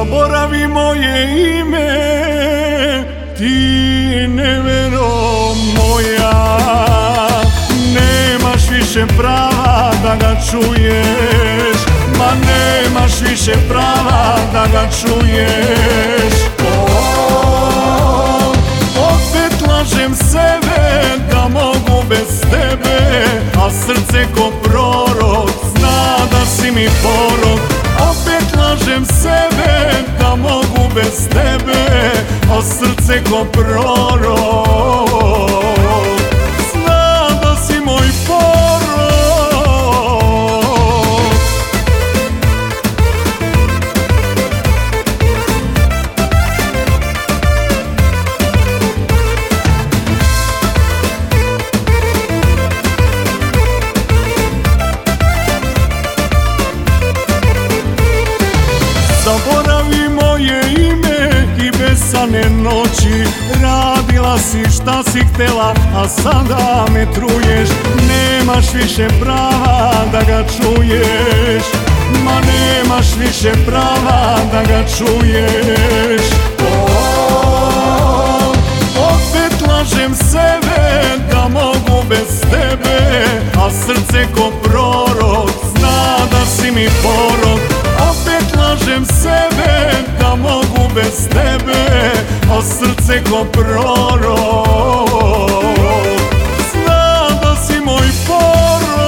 Zaboravi moje ime, ti nevero moja. Nemaš više prava da ga čuješ, ma nemaš više prava da ga čuješ. Opet lažem sebe da mogu bez tebe, a srce ko prorok zna da si mi porok. Opet lažem sebe da mogu bez tebe, a srce ko prorok zna da si moj porok. Zaboravi moje ime i besane noći. Radila si šta si htjela, a sada me truješ. Nemaš više prava da ga čuješ, ma nemaš više prava da ga čuješ. Opet lažem sebe da mogu bez tebe, a srce ko prorok zna da si mi porok. Opet lažem sebe da mogu bez tebe, a srce ko prorok zna da si moj porok.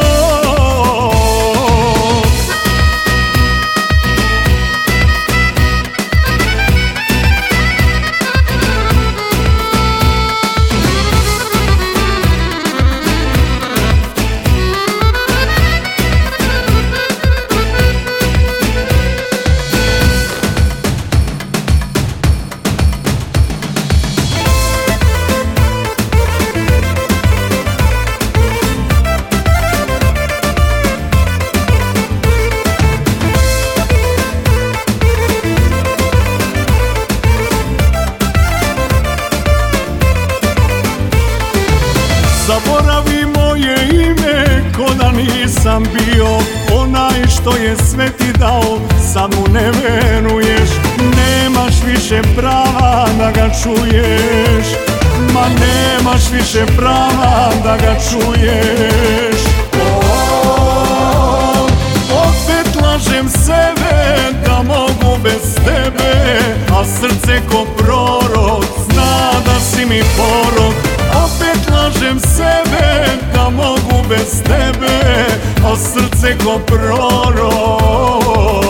Zaboravi moje ime ko da nisam bio, onaj što je sve ti dao sad mu ne veruješ. Nemaš više prava da ga čuješ, ma nemaš više prava da ga čuješ. Opet lažem sebe da mogu bez tebe, a srce ko prorok zna da si mi porok. Opet lažem sebe da mogu bez tebe, a srce ko prorok